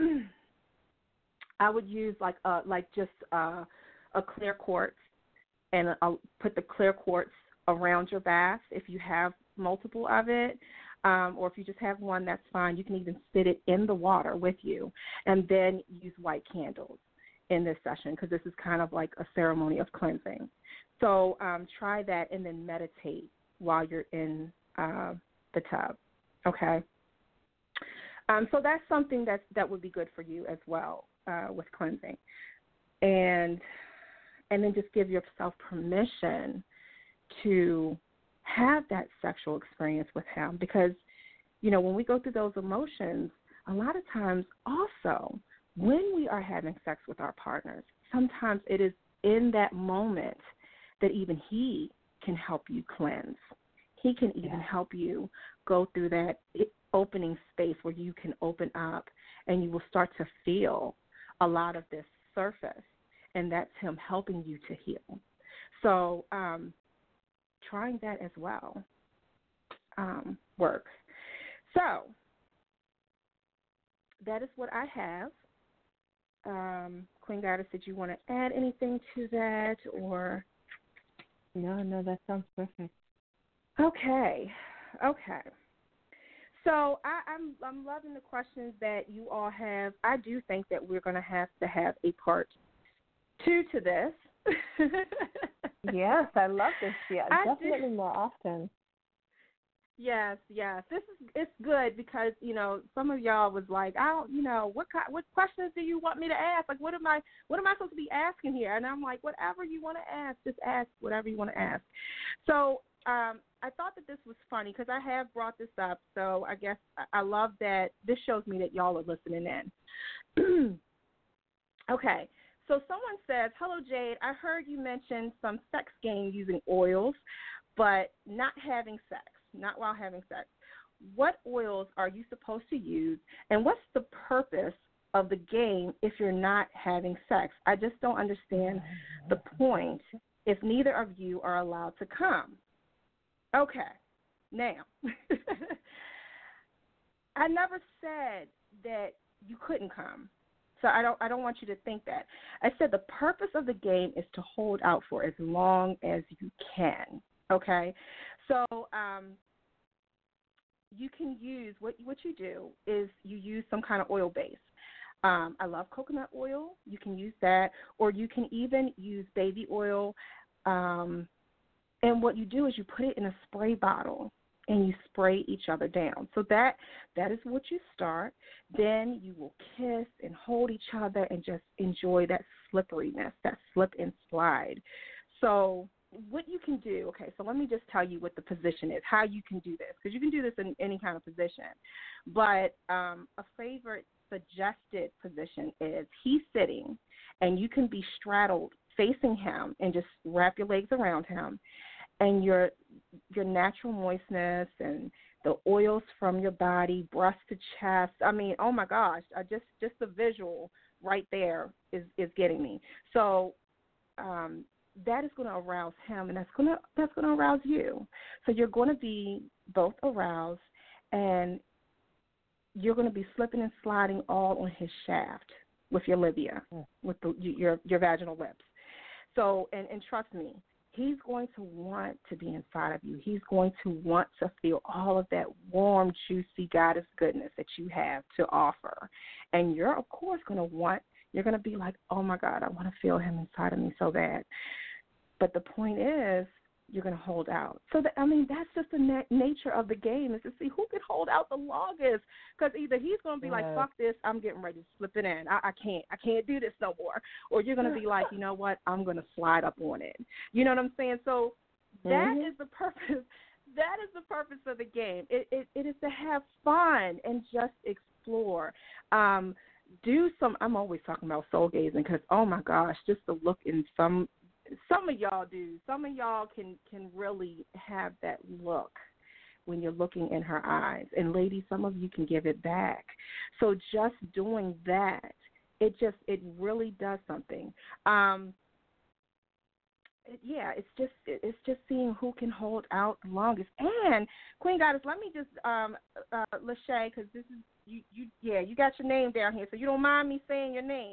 would use just a clear quartz, and I'll put the clear quartz around your bath if you have multiple of it. Or if you just have one, that's fine. You can even sit it in the water with you and then use white candles in this session because this is kind of like a ceremony of cleansing. So try that and then meditate while you're in the tub, okay? So that's something that would be good for you as well with cleansing. And then just give yourself permission to have that sexual experience with him because, you know, when we go through those emotions, a lot of times also when we are having sex with our partners, sometimes it is in that moment that even he can help you cleanse. He can even help you go through that opening space where you can open up and you will start to feel a lot of this surface, and that's him helping you to heal. So trying that as well works. So that is what I have. Queen Goddess, did you want to add anything to that or? No, that sounds perfect. Okay. So I'm loving the questions that you all have. I do think that we're going to have a part 2 to this. Yes, I love this. Yeah, definitely more often. Yes. It's good because, you know, some of y'all was like, I don't, you know, what questions do you want me to ask? Like, what am I supposed to be asking here? And I'm like, whatever you want to ask, just ask whatever you want to ask. So I thought that this was funny because I have brought this up. So I guess I love that this shows me that y'all are listening in. Okay. So someone says, hello, Jade. I heard you mention some sex game using oils, but not while having sex. What oils are you supposed to use, and what's the purpose of the game if you're not having sex? I just don't understand the point if neither of you are allowed to come. Okay. Now, I never said that you couldn't come. So I don't want you to think that. I said the purpose of the game is to hold out for as long as you can. Okay? So you can use what you do is you use some kind of oil base. I love coconut oil. You can use that, or you can even use baby oil. And what you do is you put it in a spray bottle and you spray each other down. So that is what you start. Then you will kiss and hold each other and just enjoy that slipperiness, that slip and slide. So what you can do, okay, so let me just tell you what the position is, how you can do this, because you can do this in any kind of position. But a favorite suggested position is he's sitting and you can be straddled facing him and just wrap your legs around him. And your natural moistness and the oils from your body, breast to chest. I mean, oh my gosh, just the visual right there is getting me. So that is going to arouse him, and that's going to arouse you. So you're going to be both aroused, and you're going to be slipping and sliding all on his shaft with your labia, with your vaginal lips. So and trust me. He's going to want to be inside of you. He's going to want to feel all of that warm, juicy goddess goodness that you have to offer. And you're, of course, you're going to be like, oh, my God, I want to feel him inside of me so bad. But the point is you're going to hold out. So, that's just the nature of the game is to see who can hold out the longest because either he's going to be like, fuck this, I'm getting ready to slip it in. I can't do this no more. Or you're going to be like, you know what, I'm going to slide up on it. You know what I'm saying? So that is the purpose. That is the purpose of the game. It is to have fun and just explore. I'm always talking about soul gazing because, oh, my gosh, just the look in some of y'all do. Some of y'all can really have that look when you're looking in her eyes. And ladies, some of you can give it back. So just doing that, it really does something. It's just seeing who can hold out the longest. And Queen Goddess, let me just Lachey, because this is you got your name down here, so you don't mind me saying your name.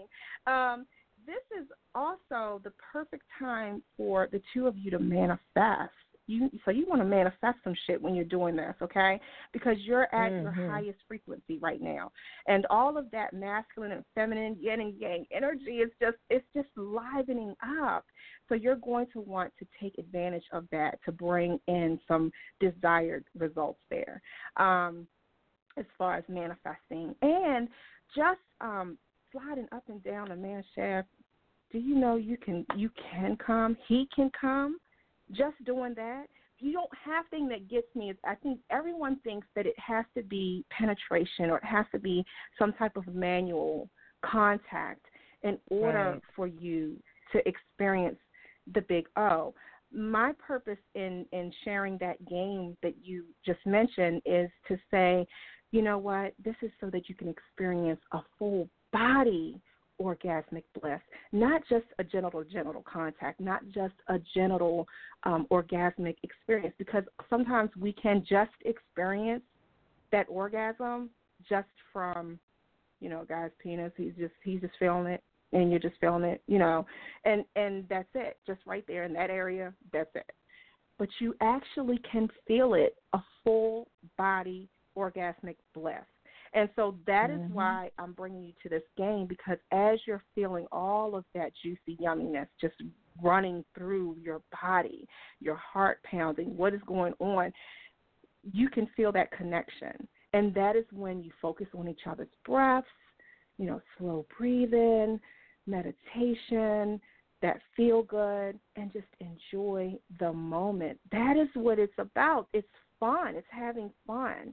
This is also the perfect time for the two of you to manifest you want to manifest some shit when you're doing this, okay? Because you're at your highest frequency right now. And all of that masculine and feminine, yin and yang energy is just livening up. So you're going to want to take advantage of that to bring in some desired results there, as far as manifesting. And just sliding up and down a man's shaft, do you know you can come? He can come. Just doing that. You don't have thing that gets me is I think everyone thinks that it has to be penetration or it has to be some type of manual contact in order for you to experience the big O. My purpose in sharing that game that you just mentioned is to say, you know what, this is so that you can experience a full body orgasmic bliss, not just a genital contact, not just a genital orgasmic experience, because sometimes we can just experience that orgasm just from, you know, a guy's penis. He's just feeling it, and you're just feeling it, you know, and that's it, just right there in that area, that's it. But you actually can feel it, a full body orgasmic bliss. And so that is why I'm bringing you to this game, because as you're feeling all of that juicy yumminess just running through your body, your heart pounding, what is going on, you can feel that connection. And that is when you focus on each other's breaths, you know, slow breathing, meditation, that feel good, and just enjoy the moment. That is what it's about. It's fun. It's having fun.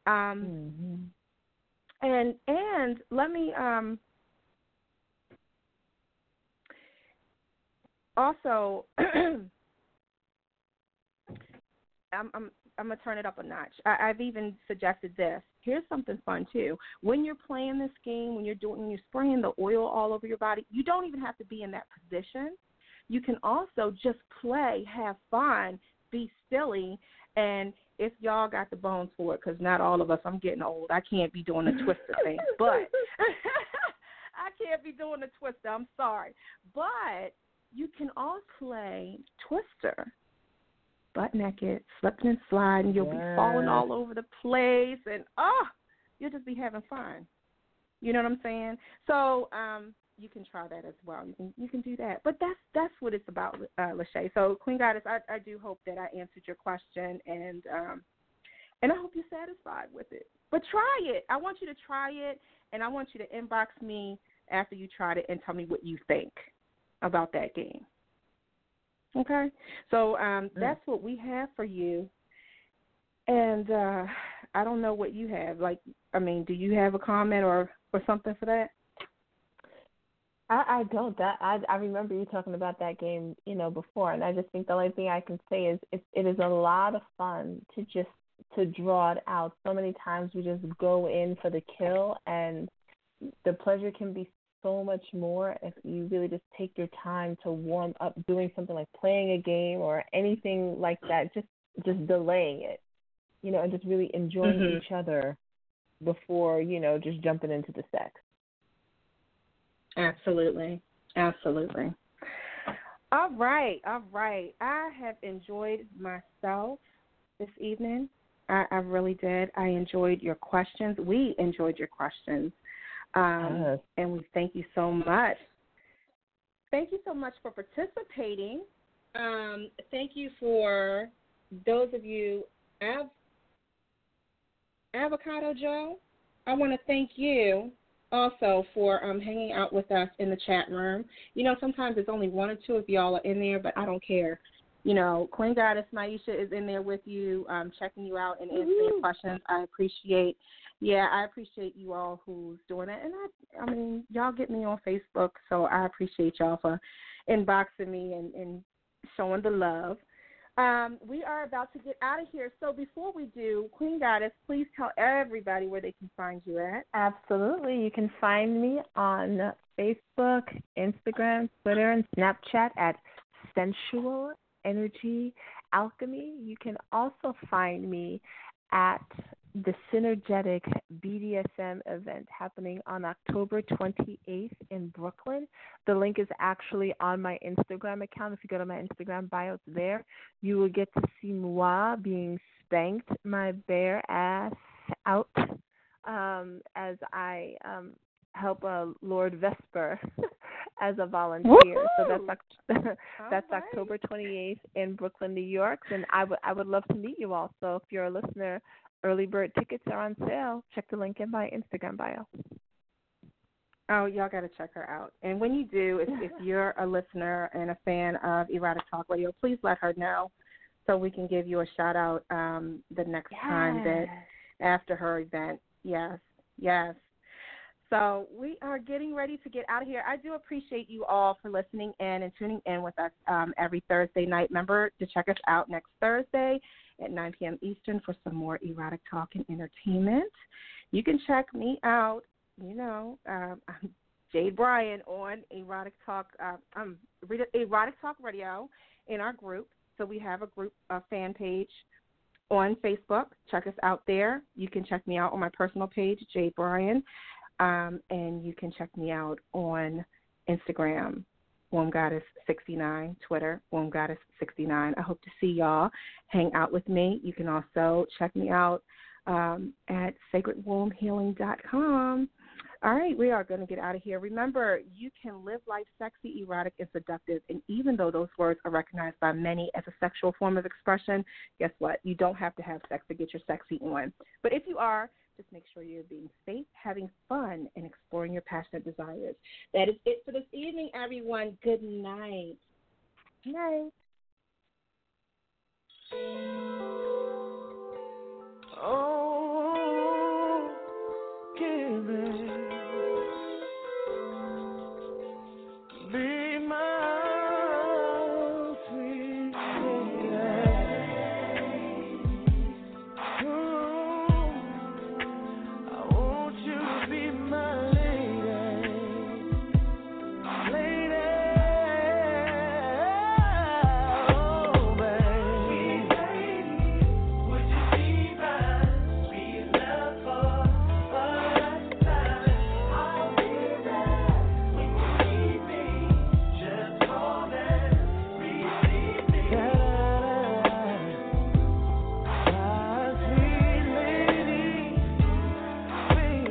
And let me also I'm gonna turn it up a notch. I've even suggested this. Here's something fun too. When you're playing this game, when you're spraying the oil all over your body, you don't even have to be in that position. You can also just play, have fun, be silly, and if y'all got the bones for it, because not all of us, I'm getting old. I can't be doing the twister thing, but I can't be doing the twister. I'm sorry. But you can all play twister, butt naked, slipping and sliding. You'll be falling all over the place, and you'll just be having fun. You know what I'm saying? So you can try that as well. You can do that. But that's what it's about, Lachey. So, Queen Goddess, I do hope that I answered your question, and I hope you're satisfied with it. But try it. I want you to try it, and I want you to inbox me after you tried it and tell me what you think about that game. Okay? So that's what we have for you. And I don't know what you have. Do you have a comment or something for that? I don't. I remember you talking about that game, you know, before, and I just think the only thing I can say is it is a lot of fun to draw it out. So many times we just go in for the kill, and the pleasure can be so much more if you really just take your time to warm up doing something like playing a game or anything like that, just delaying it, you know, and just really enjoying each other before, you know, just jumping into the sex. Absolutely. Absolutely. All right. I have enjoyed myself this evening. I really did. I enjoyed your questions. We enjoyed your questions. And we thank you so much. Thank you so much for participating. Thank you for those of you, Avocado Joe. I want to thank you also for hanging out with us in the chat room. You know, sometimes it's only one or two of y'all are in there, but I don't care. You know, Queen Goddess Maisha is in there with you, checking you out and answering questions. I appreciate you all who's doing it. And I mean, y'all get me on Facebook, so I appreciate y'all for inboxing me and showing the love. We are about to get out of here. So before we do, Queen Goddess, please tell everybody where they can find you at. Absolutely. You can find me on Facebook, Instagram, Twitter, and Snapchat at Sensual Energy Alchemy. You can also find me at the Synergetic BDSM event happening on October 28th in Brooklyn. The link is actually on my Instagram account. If you go to my Instagram bio, it's there. You will get to see moi being spanked my bare ass out as I help Lord Vesper as a volunteer. Woo-hoo! So that's right. October 28th in Brooklyn, New York, and I would love to meet you all. So if you're a listener, early bird tickets are on sale. Check the link in my Instagram bio. Oh, y'all got to check her out. And when you do, if you're a listener and a fan of Erotic Talk Radio, please let her know so we can give you a shout-out the next time that after her event. Yes, yes. So we are getting ready to get out of here. I do appreciate you all for listening in and tuning in with us every Thursday night. Remember to check us out next Thursday at 9 p.m. Eastern for some more erotic talk and entertainment. You can check me out, I'm Jade Bryan on Erotic Talk Radio in our group. So we have a group fan page on Facebook. Check us out there. You can check me out on my personal page, Jade Bryan. And you can check me out on Instagram, WombGoddess69, Twitter, WombGoddess69. I hope to see y'all. Hang out with me. You can also check me out at sacredwombhealing.com. All right, we are going to get out of here. Remember, you can live life sexy, erotic, and seductive, and even though those words are recognized by many as a sexual form of expression, guess what? You don't have to have sex to get your sexy on. But if you are, just make sure you're being safe, having fun, and exploring your passionate desires. That is it for this evening, everyone. Good night. Good night. Oh, give it. Be my sweet lady. I want you to be my lady. Lady. Oh, baby. Would you be my sweet love for a lifetime? I'll be there when you need me. Just call and receive me. My sweet lady, sweet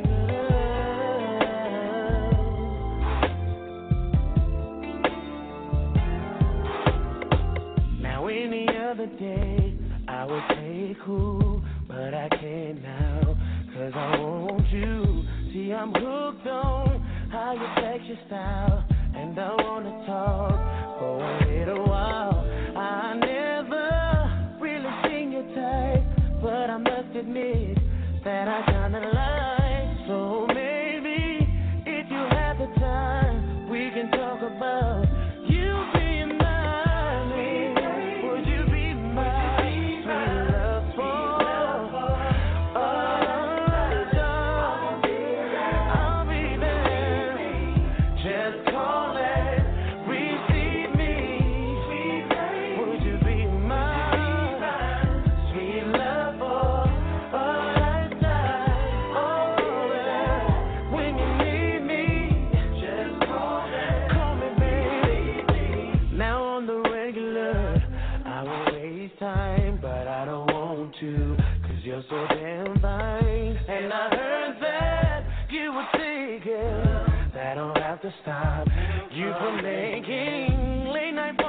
love. Now any other day I would say cool, but I can't now, 'cause I want you. See, I'm hooked on how you flex your style, and I wanna talk for a little while. I never really seen your type, but I must admit that I kinda like. So maybe if you have the time, we can talk about you being mine. Would you be my sweet love for a lifetime? I'll be there. Just call and receive me. Would you be my sweet love for a lifetime? Oh, yeah. When you need me, just call me, baby. Now on the regular, I won't waste time, but I don't want to, 'cause you're so damn fine. And I heard that you were taken. That don't have to stop you from making late night